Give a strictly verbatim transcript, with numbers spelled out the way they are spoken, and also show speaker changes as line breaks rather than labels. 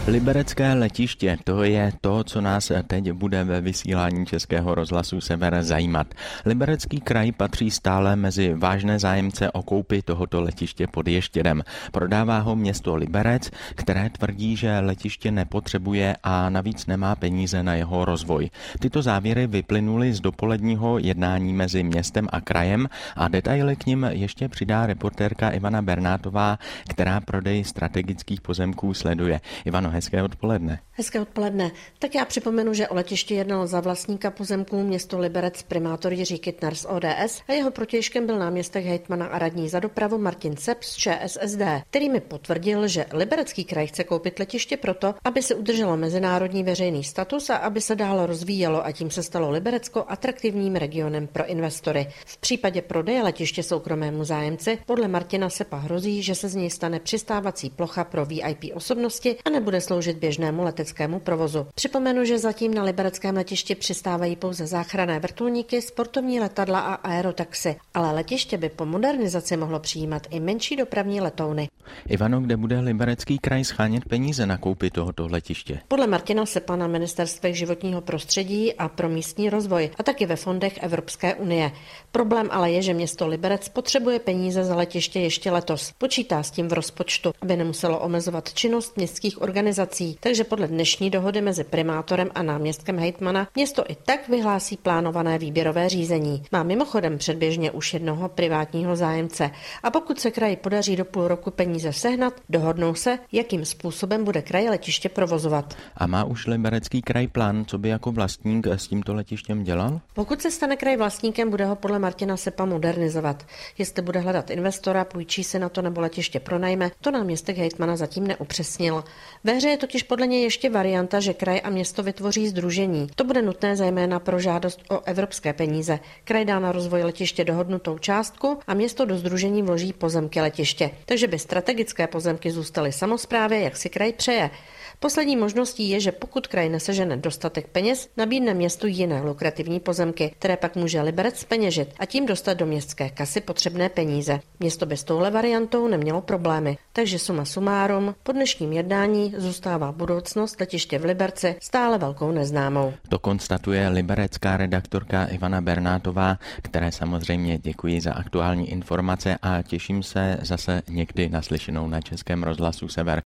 Liberecké letiště, to je to, co nás teď bude ve vysílání Českého rozhlasu Sever zajímat. Liberecký kraj patří stále mezi vážné zájemce o koupi tohoto letiště pod Ještědem. Prodává ho město Liberec, které tvrdí, že letiště nepotřebuje a navíc nemá peníze na jeho rozvoj. Tyto závěry vyplynuly z dopoledního jednání mezi městem a krajem a detaily k nim ještě přidá reportérka Ivana Bernátová, která prodej strategických pozemků sleduje. Ivano, hezké odpoledne.
Hezké odpoledne. Tak já připomenu, že o letiště jednal za vlastníka pozemků město Liberec primátor Jiří Kytnar z O D S a jeho protějškem byl náměstek hejtmana a radní za dopravu Martin Sepp z Č S S D, který mi potvrdil, že Liberecký kraj chce koupit letiště proto, aby se udrželo mezinárodní veřejný status a aby se dál rozvíjelo a tím se stalo Liberecko atraktivním regionem pro investory. V případě prodeje letiště soukromému zájemci podle Martina Seppa hrozí, že se z něj stane přistávací plocha pro V I P osobnosti a nebude sloužit běžnému leteckému provozu. Připomenu, že zatím na libereckém letišti přistávají pouze záchranné vrtulníky, sportovní letadla a aerotaxi, ale letiště by po modernizaci mohlo přijímat i menší dopravní letouny.
Ivano, kde bude Liberecký kraj schánět peníze na koupi tohoto letiště?
Podle Martina Seppa na ministerstvech životního prostředí a pro místní rozvoj a taky ve fondech Evropské unie. Problém ale je, že město Liberec potřebuje peníze za letiště ještě letos. Počítá s tím v rozpočtu, aby nemuselo omezovat činnost městských organizací, takže podle dnešní dohody mezi primátorem a náměstkem hejtmana město i tak vyhlásí plánované výběrové řízení. Má mimochodem předběžně už jednoho privátního zájemce a pokud se kraji podaří do půl roku peníze sehnat, dohodnou se, jakým způsobem bude kraj letiště provozovat.
A má už Liberecký kraj plán, co by jako vlastník s tímto letištěm dělal?
Pokud se stane kraj vlastníkem, bude ho podle Martina Seppa modernizovat. Jestli bude hledat investora, půjčí si na to nebo letiště pronajme, to náměstek hejtmana zatím neupřesnil. Ve hře je totiž podle něj ještě varianta, že kraj a město vytvoří sdružení. To bude nutné zejména pro žádost o evropské peníze. Kraj dá na rozvoj letiště dohodnutou částku a město do sdružení vloží pozemky letiště. Takže by strategické pozemky zůstaly samosprávě, jak si kraj přeje. Poslední možností je, že pokud kraj nesežene dostatek peněz, nabídne městu jiné lukrativní pozemky, které pak může Liberec zpeněžit a tím dostat do městské kasy potřebné peníze. Město by s touhle variantou nemělo problémy. Takže suma sumárum, po dnešním jednání zůstává budoucnost letiště v Liberci stále velkou neznámou.
To konstatuje liberecká redaktorka Ivana Bernátová, které samozřejmě děkuji za aktuální informace a těším se zase někdy naslyšenou na Českém rozhlasu Sever.